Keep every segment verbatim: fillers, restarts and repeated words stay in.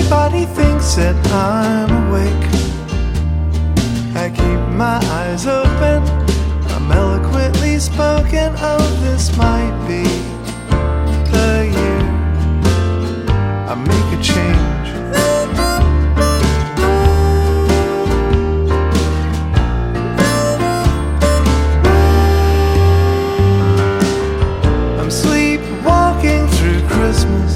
Everybody thinks that I'm awake. I keep my eyes open, I'm eloquently spoken. Oh, this might be the year I make a change. I'm sleepwalking through Christmas,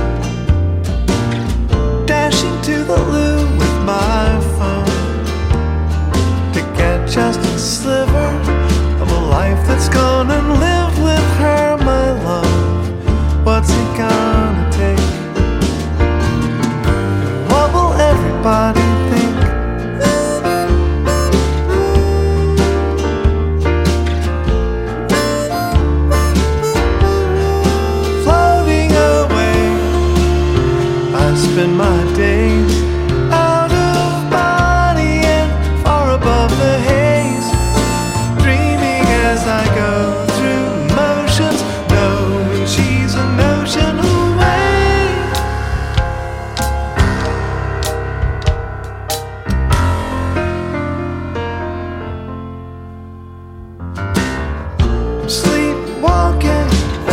dashing to the loo with my phone to get just a sliver of a life that's gone, and live with her, my love. What's it gonna take? What will everybody think? Floating away, I spend my days out of body and far above the haze, dreaming as I go through motions, knowing she's an ocean away. I'm sleepwalking,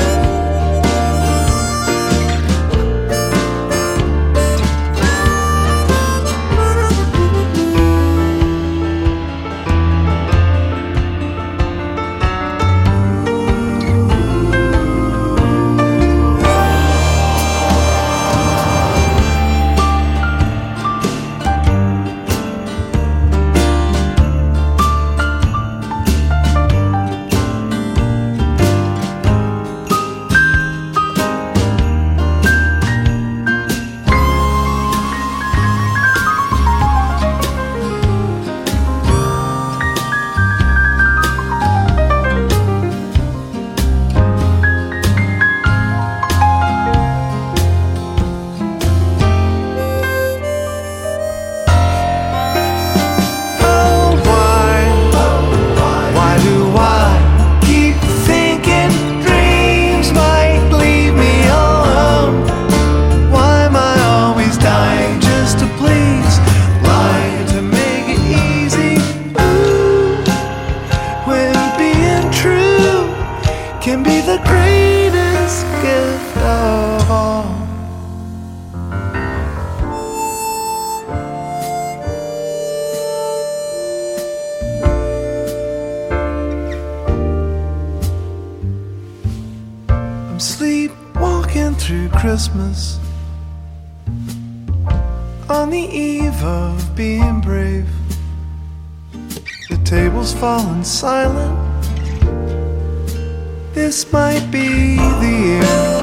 can be the greatest gift of all. I'm sleepwalking through Christmas, on the eve of being brave. The table's fallen silent, this might be the year